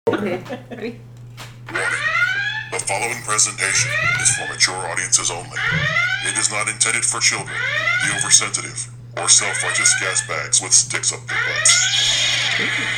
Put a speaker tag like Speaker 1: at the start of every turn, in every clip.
Speaker 1: Okay. Ready?
Speaker 2: The following presentation is for mature audiences only. It is not intended for children, the oversensitive, or self-righteous gas bags with sticks up their butts.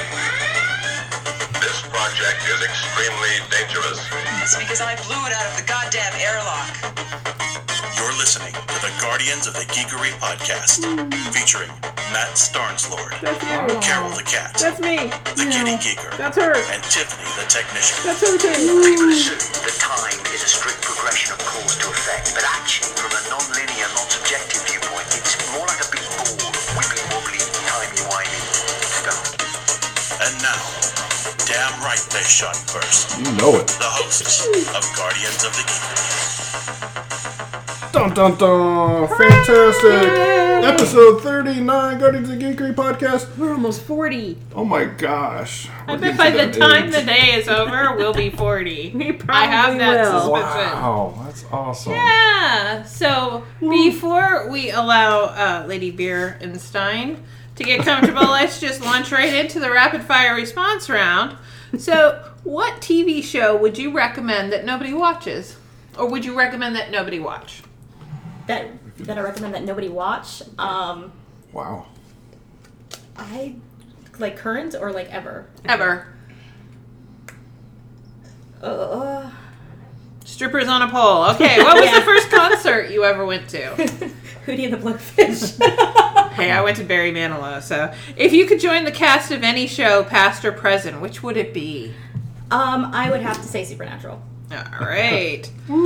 Speaker 3: This project is extremely dangerous.
Speaker 4: It's because I blew it out of the goddamn airlock.
Speaker 5: You're listening to the Guardians of the Geekery podcast, featuring Matt Starnslord,
Speaker 1: That's me.
Speaker 5: Carol the Cat,
Speaker 1: That's me.
Speaker 5: the Kitty Geeker,
Speaker 1: That's her.
Speaker 5: and Tiffany the Technician.
Speaker 1: That's her too.
Speaker 4: People assume that time is a strict progression of cause to effect, but actually, from a non-linear, non-subjective viewpoint, it's more like a big ball of wibbly-wobbly, timey-wimey stuff.
Speaker 5: And now, damn right they shine first,
Speaker 6: You know it.
Speaker 5: the hosts of Guardians of the Geekery.
Speaker 6: Dun dun dun! Fantastic! Episode 39, Guardians of the Geekery podcast.
Speaker 1: We're almost 40.
Speaker 6: Oh my gosh.
Speaker 7: I
Speaker 6: We're
Speaker 7: bet
Speaker 6: getting
Speaker 7: by
Speaker 6: to
Speaker 7: the
Speaker 6: that
Speaker 7: time
Speaker 6: age.
Speaker 7: the day is over, we'll be 40.
Speaker 1: We probably
Speaker 7: I have that
Speaker 1: will.
Speaker 7: suspicion.
Speaker 6: Wow, that's awesome.
Speaker 7: Yeah. So before we allow Lady Beerenstein to get comfortable, let's just launch right into the rapid fire response round. So, what TV show would you recommend that nobody watches, or would you recommend that nobody watch?
Speaker 8: that I recommend that nobody watch.
Speaker 6: Wow.
Speaker 8: I like current or like ever.
Speaker 7: Ever.
Speaker 8: Uh,
Speaker 7: Strippers on a pole. Okay, what was the first concert you ever went to?
Speaker 8: Hootie and the Blowfish.
Speaker 7: Hey, I went to Barry Manilow. So, if you could join the cast of any show, past or present, which would it be?
Speaker 8: I would have to say Supernatural.
Speaker 7: All right.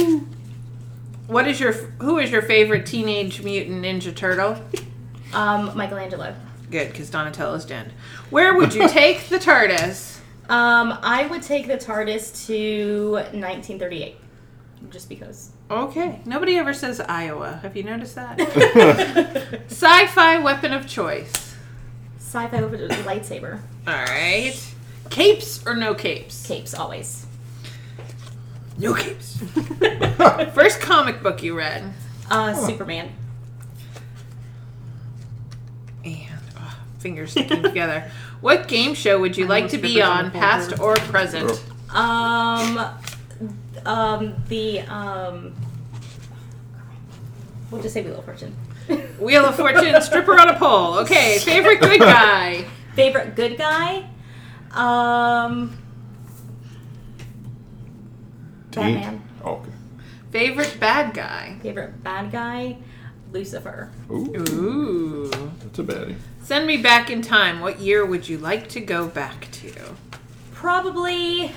Speaker 7: Who is your favorite Teenage Mutant Ninja Turtle?
Speaker 8: Michelangelo.
Speaker 7: Good, because Donatello's dead. Where would you take the TARDIS?
Speaker 8: I would take the TARDIS to 1938. Just because.
Speaker 7: Okay. Nobody ever says Iowa. Have you noticed that? Sci-fi weapon of choice.
Speaker 8: Sci-fi with a lightsaber.
Speaker 7: All right. Capes or no capes?
Speaker 8: Capes, always.
Speaker 7: No capes. First comic book you read.
Speaker 8: Superman.
Speaker 7: And fingers sticking together. What game show would you like to be on, past or present?
Speaker 8: We'll just say Wheel of Fortune.
Speaker 7: Wheel of Fortune, stripper on a pole. Okay, favorite good guy.
Speaker 8: Favorite good guy? Batman.
Speaker 6: Oh, okay.
Speaker 7: Favorite bad guy.
Speaker 8: Favorite bad guy? Lucifer.
Speaker 6: Ooh,
Speaker 7: Ooh.
Speaker 6: that's a baddie.
Speaker 7: Send me back in time. What year would you like to go back to?
Speaker 8: Probably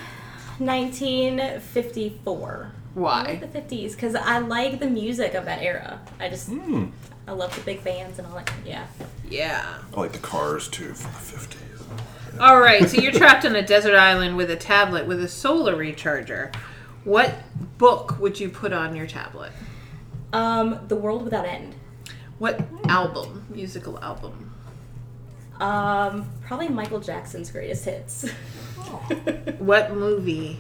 Speaker 8: 1954. I
Speaker 7: Why?
Speaker 8: like the 50s because I like the music of that era. I just, I love the big bands and all that. Yeah.
Speaker 7: Yeah.
Speaker 6: I like the Cars too from the 50s.
Speaker 7: All right, so you're trapped on a desert island with a tablet with a solar recharger. What book would you put on your tablet?
Speaker 8: The World Without End.
Speaker 7: What album? Musical album?
Speaker 8: Probably Michael Jackson's Greatest Hits.
Speaker 7: What movie?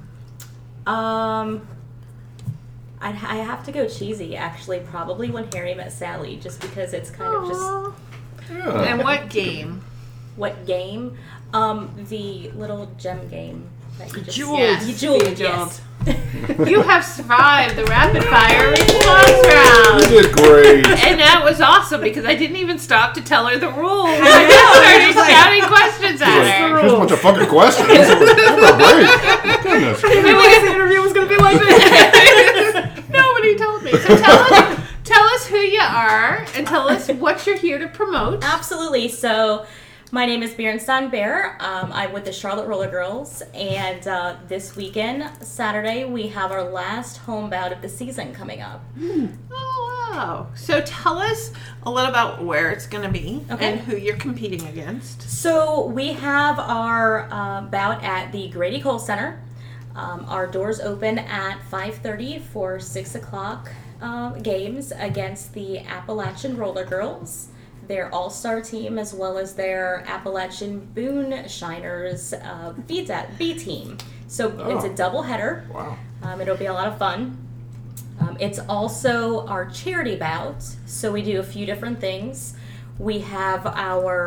Speaker 8: I have to go cheesy, actually. Probably When Harry Met Sally, just because it's kind of just...
Speaker 6: Yeah.
Speaker 7: And what game?
Speaker 8: What game? The little gem game that you just...
Speaker 7: Jeweled.
Speaker 8: Yeah, you jeweled,
Speaker 7: Bejeweled.
Speaker 8: yes.
Speaker 7: You have survived the rapid fire response round.
Speaker 6: You did great.
Speaker 7: And that was awesome because I didn't even stop to tell her the rules. I just started shouting questions at her.
Speaker 6: Here's a bunch of fucking questions. Give her a break. Goodness.
Speaker 1: This interview was going to be like this.
Speaker 7: Nobody told me. So tell us who you are and tell us what you're here to promote.
Speaker 8: Absolutely. So, my name is Beerenstein Bear. I'm with the Charlotte Roller Girls, and this weekend, Saturday, we have our last home bout of the season coming up.
Speaker 7: Oh, wow. So tell us a little about where it's going to be
Speaker 8: Okay.
Speaker 7: and who you're competing against.
Speaker 8: So, we have our bout at the Grady Cole Center. Our doors open at 5:30 for 6 o'clock games against the Appalachian Roller Girls, their all-star team, as well as their Appalachian Boone Shiners B team. So it's a double header.
Speaker 6: Wow.
Speaker 8: It'll be a lot of fun. It's also our charity bout, so we do a few different things. We have our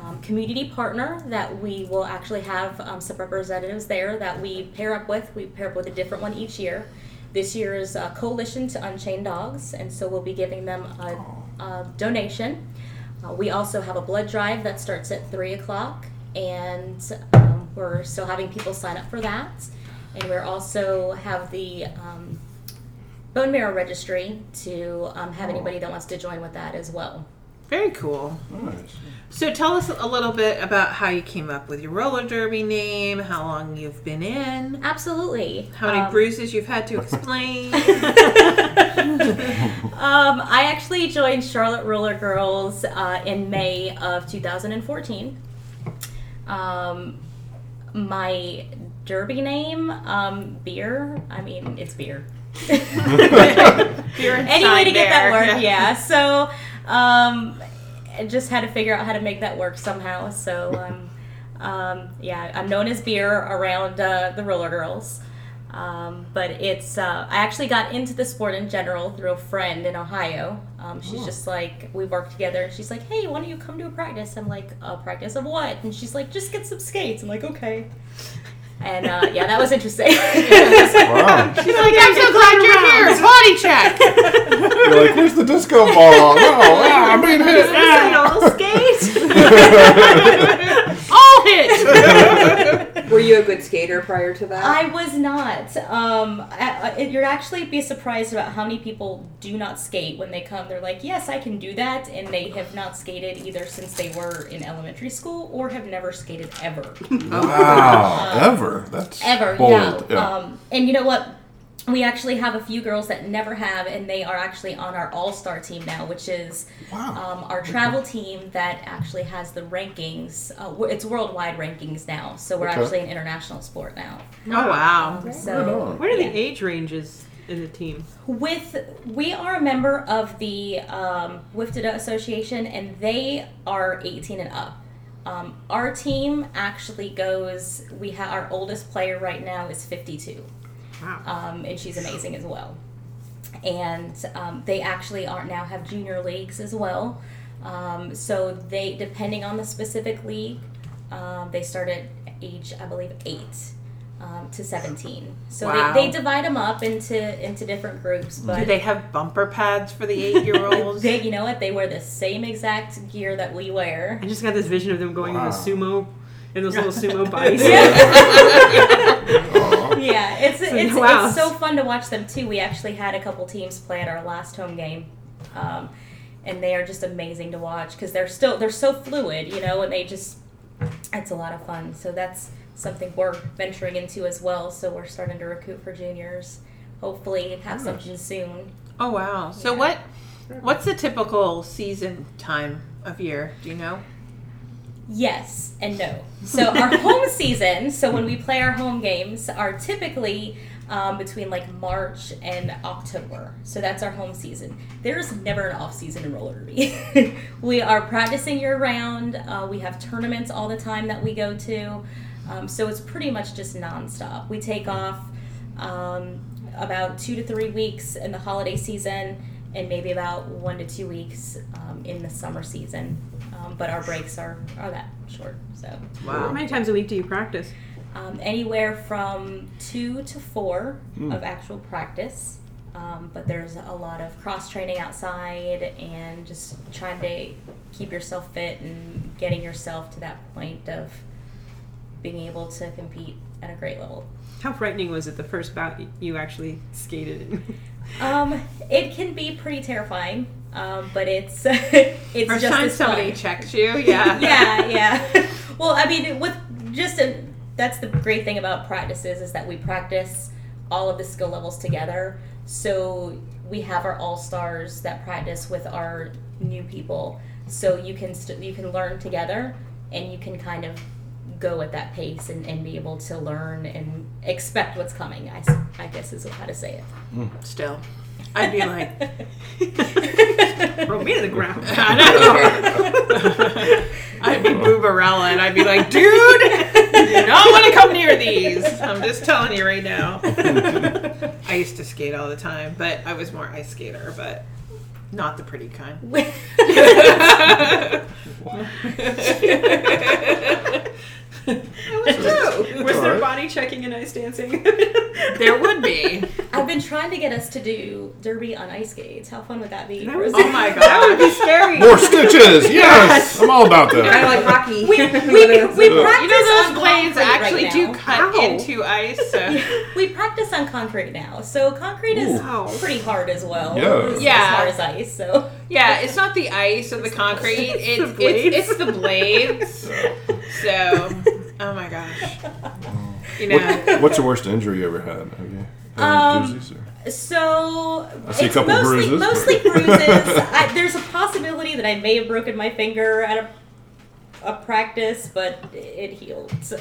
Speaker 8: community partner that we will actually have some representatives there that we pair up with. We pair up with a different one each year. This year is Coalition to Unchained Dogs, and so we'll be giving them a donation. We also have a blood drive that starts at 3 o'clock, and we're still having people sign up for that. And we also have the bone marrow registry to have anybody that wants to join with that as well.
Speaker 7: Very cool.
Speaker 6: Nice.
Speaker 7: So tell us a little bit about how you came up with your roller derby name, how long you've been in,
Speaker 8: Absolutely.
Speaker 7: how many bruises you've had to explain.
Speaker 8: I actually joined Charlotte Roller Girls in May of 2014. My derby name, Beer. I mean, it's Beer.
Speaker 7: You're
Speaker 8: Any way to get that
Speaker 7: there.
Speaker 8: work, yeah. So, I just had to figure out how to make that work somehow. So, yeah, I'm known as Beer around the Roller Girls. But it's, I actually got into the sport in general through a friend in Ohio. She's just like, we worked together, and she's like, hey, why don't you come to a practice? I'm like, a practice of what? And she's like, just get some skates. I'm like, okay. And yeah, that was interesting.
Speaker 6: Wow.
Speaker 7: She's like, I'm so glad you're here. Body check.
Speaker 6: You're like, where's the disco ball? No, I mean, hit.
Speaker 1: All skate.
Speaker 7: All hit.
Speaker 1: Were you a good skater prior to that?
Speaker 8: I was not. You'd actually be surprised about how many people do not skate when they come. They're like, yes, I can do that, and they have not skated either since they were in elementary school or have never skated ever.
Speaker 6: Wow. Ever? That's
Speaker 8: Ever,
Speaker 6: bold.
Speaker 8: yeah. And you know what? We actually have a few girls that never have, and they are actually on our all-star team now, which is our travel team that actually has the rankings. It's worldwide rankings now, so we're actually an international sport now.
Speaker 7: Oh, wow.
Speaker 8: So
Speaker 9: What are the age ranges in the team?
Speaker 8: we are a member of the WIFTDA Association, and they are 18 and up. Our team actually goes. Our oldest player right now is 52.
Speaker 9: Wow.
Speaker 8: And she's amazing as well. And they actually now have junior leagues as well. So they, depending on the specific league, they start at age, I believe, 8 to 17. So
Speaker 7: Wow.
Speaker 8: they divide them up into different groups. But
Speaker 7: Do they have bumper pads for the 8-year-olds?
Speaker 8: they, you know what? They wear the same exact gear that we wear.
Speaker 9: I just got this vision of them going
Speaker 6: Wow.
Speaker 9: in the sumo, in those little sumo bikes.
Speaker 8: Yeah, it's
Speaker 9: wow.
Speaker 8: it's so fun to watch them too. We actually had a couple teams play at our last home game, and they are just amazing to watch because they're so fluid, you know, and it's a lot of fun. So that's something we're venturing into as well. So we're starting to recruit for juniors. Hopefully, have something soon.
Speaker 7: Oh, wow. So what's the typical season time of year? Do you know?
Speaker 8: Yes and no. So our home season, so when we play our home games, are typically between like March and October. So that's our home season. There's never an off season in roller derby. We are practicing year round. We have tournaments all the time that we go to. So it's pretty much just nonstop. We take off about 2 to 3 weeks in the holiday season and maybe about 1 to 2 weeks in the summer season. But our breaks are that short. So
Speaker 9: How many times a week do you practice?
Speaker 8: anywhere from 2 to 4 of actual practice. But there's a lot of cross training outside and just trying to keep yourself fit and getting yourself to that point of being able to compete at a great level.
Speaker 9: How frightening was it the first bout you actually skated in?
Speaker 8: It can be pretty terrifying, but it's it's
Speaker 7: First
Speaker 8: just
Speaker 7: time
Speaker 8: as fun.
Speaker 7: somebody checked you? Yeah.
Speaker 8: Yeah. Well, I mean, that's the great thing about practices is that we practice all of the skill levels together. So we have our all-stars that practice with our new people. So you can learn together, and you can kind of go at that pace and be able to learn and expect what's coming, I guess is how to say it.
Speaker 7: Still. I'd be like,
Speaker 9: Throw me to the ground.
Speaker 7: I know. I'd be Boobarella and I'd be like, dude, you don't want to come near these. I'm just telling you right now. I used to skate all the time, but I was more ice skater. But Not the pretty kind.
Speaker 9: Was there body checking and ice dancing?
Speaker 7: There would be.
Speaker 8: I've been trying to get us to do derby on ice skates. How fun would that be?
Speaker 9: That was-
Speaker 7: Oh my god.
Speaker 9: That would be scary.
Speaker 6: More stitches! Yes! I'm all about that.
Speaker 1: Kind of like hockey.
Speaker 8: we practice
Speaker 7: You know those
Speaker 8: on
Speaker 7: blades
Speaker 8: concrete
Speaker 7: actually
Speaker 8: right
Speaker 7: do
Speaker 8: now.
Speaker 7: cut
Speaker 9: Ow.
Speaker 7: into ice. So.
Speaker 8: We practice on concrete now, so concrete is
Speaker 9: Ooh.
Speaker 8: pretty hard as well.
Speaker 6: Yeah.
Speaker 8: As
Speaker 7: Yeah.
Speaker 8: hard as ice. So
Speaker 7: Yeah, it's not the ice or the concrete. It's
Speaker 9: the blades.
Speaker 7: it's the blades. So, oh my gosh. You know,
Speaker 6: What's the worst injury you ever had? Have you had any doozies? Or?
Speaker 8: So
Speaker 6: I see a
Speaker 8: it's
Speaker 6: couple
Speaker 8: mostly,
Speaker 6: bruises.
Speaker 8: Mostly bruises. There's a possibility that I may have broken my finger at a practice, but it healed. So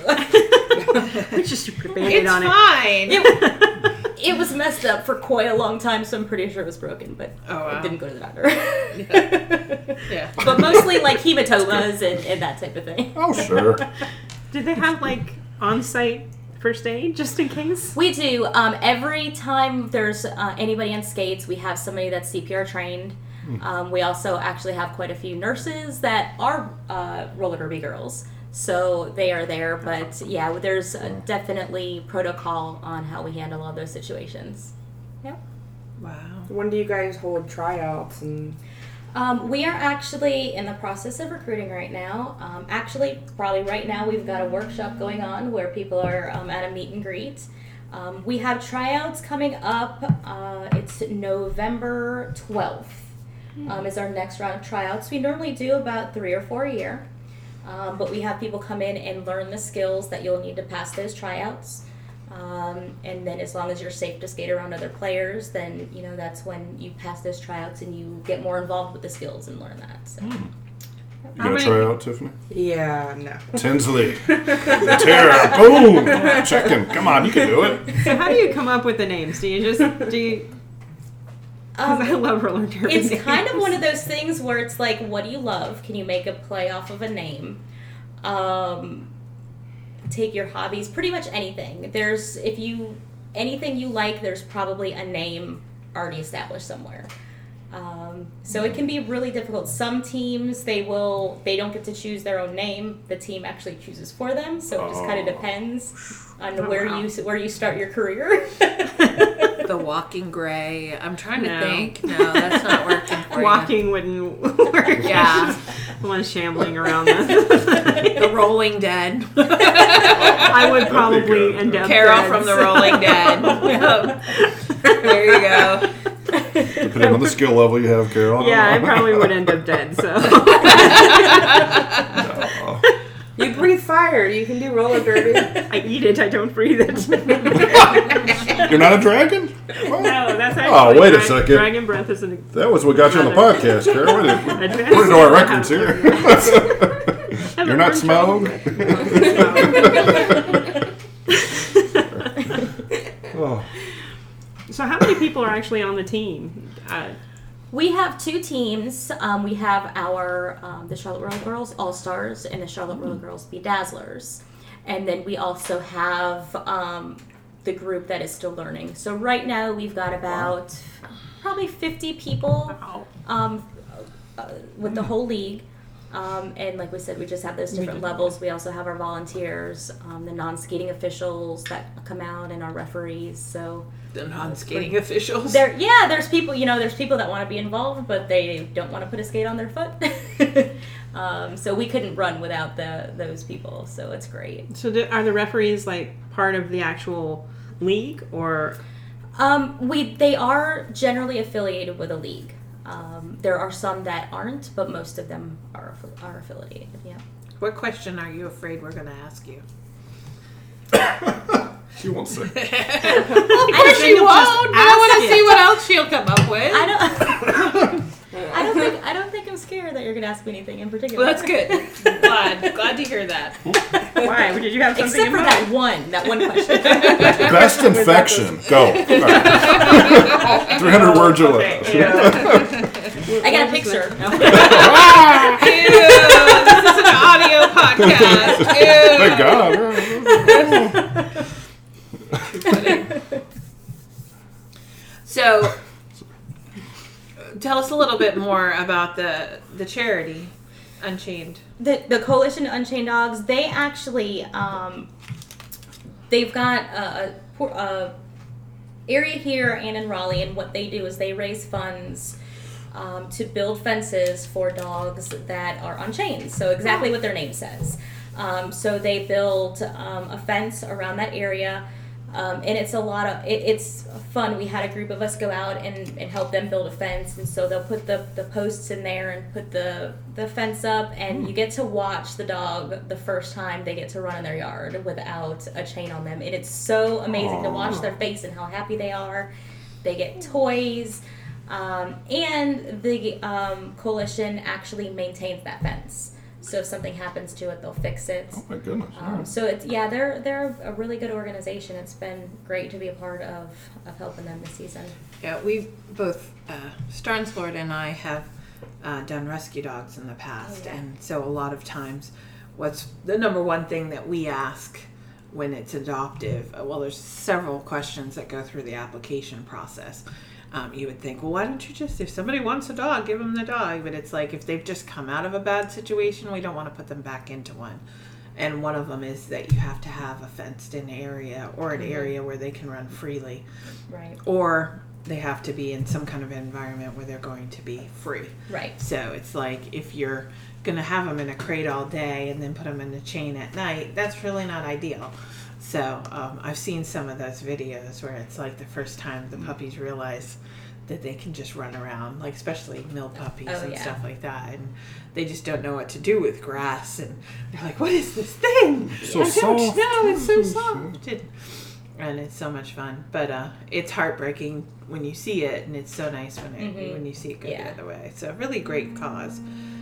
Speaker 9: Just put a Band-Aid
Speaker 7: it's
Speaker 9: on it.
Speaker 7: fine.
Speaker 8: it was messed up for quite a long time, so I'm pretty sure it was broken, but
Speaker 7: Oh, wow.
Speaker 8: I didn't go to the doctor.
Speaker 7: Yeah.
Speaker 8: But mostly like hematomas and that type of thing.
Speaker 6: Oh, sure.
Speaker 9: Did they have like on-site first aid just in case?
Speaker 8: We do. Every time there's anybody on skates, we have somebody that's CPR trained. We also actually have quite a few nurses that are roller derby girls. So they are there. But yeah, there's definitely protocol on how we handle all those situations. Yeah.
Speaker 7: Wow.
Speaker 1: When do you guys hold tryouts? And
Speaker 8: We are actually in the process of recruiting right now. Actually, probably right now we've got a workshop going on where people are at a meet and greet. We have tryouts coming up. It's November 12th is our next round of tryouts. We normally do about 3 or 4 a year. But we have people come in and learn the skills that you'll need to pass those tryouts. And then as long as you're safe to skate around other players, then, you know, that's when you pass those tryouts and you get more involved with the skills and learn that. So.
Speaker 6: You gonna try out, Tiffany?
Speaker 1: yeah, no.
Speaker 6: Tinsley. The Terror. Boom. Chicken. Come on, you can do it.
Speaker 9: So how do you come up with the names? Do you? Because I love roller derby
Speaker 8: It's
Speaker 9: names.
Speaker 8: kind of one of those things where it's like, what do you love? Can you make a play off of a name? Take your hobbies, pretty much anything. Anything you like, there's probably a name already established somewhere. So it can be really difficult. Some teams, they don't get to choose their own name. The team actually chooses for them. So it just kind of depends on where you start your career.
Speaker 7: The Walking Gray. I'm trying to
Speaker 9: No.
Speaker 7: think. No, that's not working for
Speaker 9: Walking wouldn't work.
Speaker 7: you. Yeah.
Speaker 9: One shambling around the
Speaker 7: The Rolling Dead.
Speaker 9: I would
Speaker 6: good.
Speaker 9: probably end up
Speaker 7: Carol
Speaker 9: dead,
Speaker 7: from the
Speaker 9: so-
Speaker 7: Rolling Dead. There you go.
Speaker 6: Depending on the skill level you have, Carol.
Speaker 9: Yeah, I probably would end up dead. So
Speaker 6: No.
Speaker 1: You breathe fire. You can do roller derby.
Speaker 9: I eat it. I don't breathe it.
Speaker 6: You're not a dragon? What?
Speaker 9: No, that's
Speaker 6: Oh,
Speaker 9: actually
Speaker 6: wait a second.
Speaker 9: Dragon breath is an
Speaker 6: That was what got you on the podcast, Carol. Put it
Speaker 9: advanced.
Speaker 6: into our records here. You're not Smoke? Oh.
Speaker 9: So how many people are actually on the team?
Speaker 8: We have 2 teams. We have our the Charlotte Roller Girls All Stars and the Charlotte Roller Girls Bedazzlers, and then we also have the group that is still learning. So right now we've got about probably 50 people with the whole league. And like we said, we just have those different levels. We also have our volunteers, the non-skating officials that come out, and our referees. So.
Speaker 7: The non-skating officials.
Speaker 8: There's people, there's people that want to be involved, but they don't want to put a skate on their foot. So we couldn't run without those people, so it's great.
Speaker 9: So are the referees like part of the actual league, or?
Speaker 8: They are generally affiliated with a league. There are some that aren't, but most of them are affiliated, yeah.
Speaker 7: What question are you afraid we're going to ask you?
Speaker 6: She won't say.
Speaker 7: Of course she won't. I want to see what else she'll come up with.
Speaker 8: I don't think I'm scared that you're gonna ask me anything in particular.
Speaker 7: Well, that's good. Glad to hear that.
Speaker 9: Why? Did you have something
Speaker 8: Except
Speaker 9: in
Speaker 8: for
Speaker 9: mind?
Speaker 8: that one question.
Speaker 6: Best infection. Go. All right. 300 words or less.
Speaker 8: I got a picture. No.
Speaker 7: Ew, this is an audio podcast.
Speaker 6: Thank God.
Speaker 7: So, tell us a little bit more about the charity, Unchained.
Speaker 8: The Coalition Unchained Dogs, they actually, they've got a area here and in Raleigh, and what they do is they raise funds to build fences for dogs that are unchained. So exactly what their name says. So they build a fence around that area, and it's a lot of it's fun. We had a group of us go out and help them build a fence, and so they'll put the posts in there and put the fence up, and you get to watch the dog the first time they get to run in their yard without a chain on them, and it's so amazing to watch their face and how happy they are. They get toys, and the Coalition actually maintains that fence. So if something happens to it, they'll fix it.
Speaker 6: Oh my goodness!
Speaker 8: So it's they're a really good organization. It's been great to be a part of helping them this season.
Speaker 7: Yeah, we both Starnslord and I have done rescue dogs in the past, and so a lot of times, what's the number one thing that we ask when it's adoptive? Well, there's several questions that go through the application process. You would think, well, why don't you just, if somebody wants a dog, give them the dog. But it's like, if they've just come out of a bad situation, we don't want to put them back into one. And one of them is that you have to have a fenced-in area or an area where they can run freely.
Speaker 8: Right.
Speaker 7: Or they have to be in some kind of environment where they're going to be free.
Speaker 8: Right.
Speaker 7: So it's like, if you're going to have them in a crate all day and then put them in a chain at night, that's really not ideal. So I've seen some of those videos where it's like the first time the puppies realize that they can just run around, like especially mill puppies stuff like that, and they just don't know what to do with grass, and they're like, "What is this thing?
Speaker 6: So
Speaker 7: I don't
Speaker 6: soft.
Speaker 7: know. It's so soft." And it's so much fun, but it's heartbreaking when you see it, and it's so nice when you see it go the other way. So really great cause.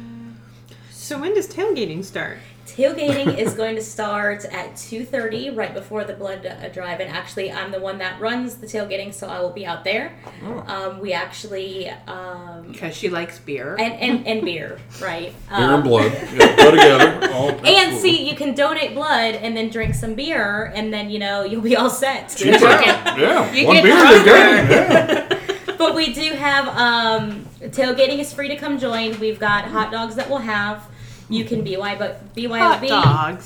Speaker 9: So when does tailgating start?
Speaker 8: Tailgating is going to start at 2:30, right before the blood drive. And actually, I'm the one that runs the tailgating, so I will be out there. We actually
Speaker 7: Because she likes beer.
Speaker 8: and beer, right?
Speaker 6: Beer and blood, go together.
Speaker 8: And see, you can donate blood and then drink some beer, and then you'll be all set.
Speaker 6: Yeah,
Speaker 7: You
Speaker 6: one
Speaker 7: get
Speaker 6: beer,
Speaker 7: drunk.
Speaker 8: But we do have tailgating is free to come join. We've got hot dogs that we'll have. You can BYOB.
Speaker 7: Hot dogs.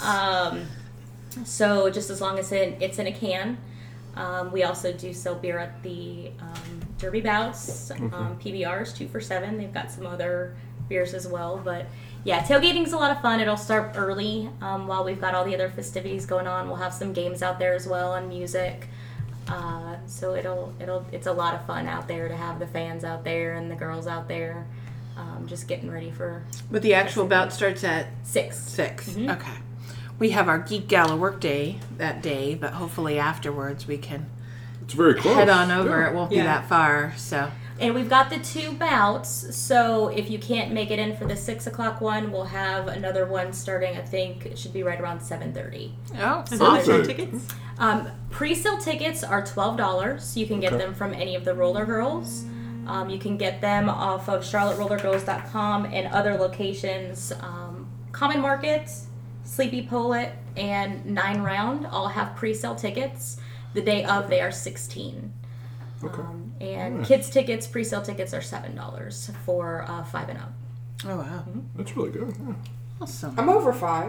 Speaker 8: So just as long as it's in a can. We also do sell beer at the Derby bouts, PBRs 2 for $7. They've got some other beers as well. But yeah, tailgating's a lot of fun. It'll start early while we've got all the other festivities going on. We'll have some games out there as well and music. So it's a lot of fun out there to have the fans out there and the girls out there. Just getting ready for...
Speaker 7: But the actual bout starts at
Speaker 8: 6.
Speaker 7: 6. Mm-hmm. Okay. We have our Geek Gala work day that day, but hopefully afterwards we can
Speaker 6: It's very close.
Speaker 7: head on over.
Speaker 6: Yeah.
Speaker 7: It won't be that far, so...
Speaker 8: And we've got the 2 bouts, so if you can't make it in for the 6 o'clock one, we'll have another one starting, I think, it should be right around 7:30.
Speaker 7: Oh,
Speaker 9: And
Speaker 8: So
Speaker 9: those are
Speaker 6: Perfect.
Speaker 9: tickets?
Speaker 8: Pre-sale tickets are $12. You can get them from any of the Roller Girls. You can get them off of charlotterollergirls.com and other locations. Common Market, Sleepy Poet, and 9 Round all have pre-sale tickets. The day of, they are $16.
Speaker 6: Okay.
Speaker 8: And kids tickets, pre-sale tickets are $7 for 5 and up.
Speaker 7: Oh, wow.
Speaker 6: That's really good. Yeah.
Speaker 7: Awesome.
Speaker 1: I'm over 5.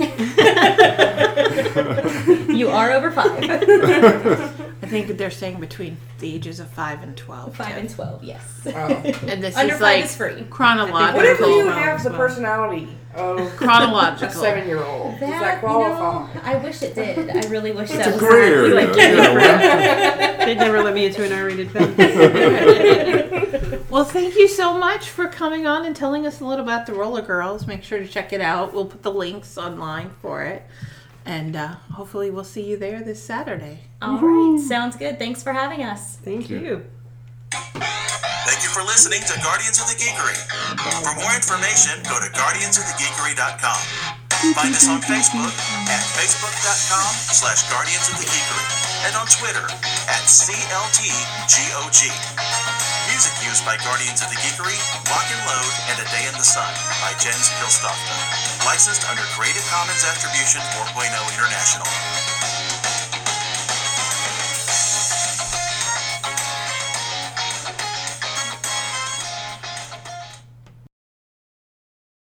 Speaker 8: You are over 5.
Speaker 7: I think they're saying between the ages of 5 and 12.
Speaker 8: 5 and 12, yes.
Speaker 1: Oh.
Speaker 7: And this
Speaker 8: Under
Speaker 7: is
Speaker 8: 5
Speaker 7: like
Speaker 8: is free.
Speaker 7: chronological.
Speaker 1: What if you
Speaker 7: well,
Speaker 1: have the
Speaker 7: well.
Speaker 1: personality of a
Speaker 7: Chronological.
Speaker 1: 7-year-old? Does that qualify?
Speaker 8: I wish it did. I really wish
Speaker 6: It's
Speaker 8: that
Speaker 6: a
Speaker 8: was
Speaker 6: gray area.
Speaker 9: like,
Speaker 6: Yeah,
Speaker 9: They'd never let me into an R-rated film.
Speaker 7: Well, thank you so much for coming on and telling us a little about the Roller Girls. Make sure to check it out. We'll put the links online for it. And hopefully we'll see you there this Saturday.
Speaker 8: All right. Sounds good. Thanks for having us.
Speaker 9: Thank you.
Speaker 5: Thank you for listening to Guardians of the Geekery. For more information, go to guardiansofthegeekery.com. Find us on Facebook at facebook.com/Guardians of the Geekery and on Twitter at CLTGOG. Music used by Guardians of the Geekery, Lock and Load, and A Day in the Sun by Jens Pilstofta. Licensed under Creative Commons Attribution 4.0 International.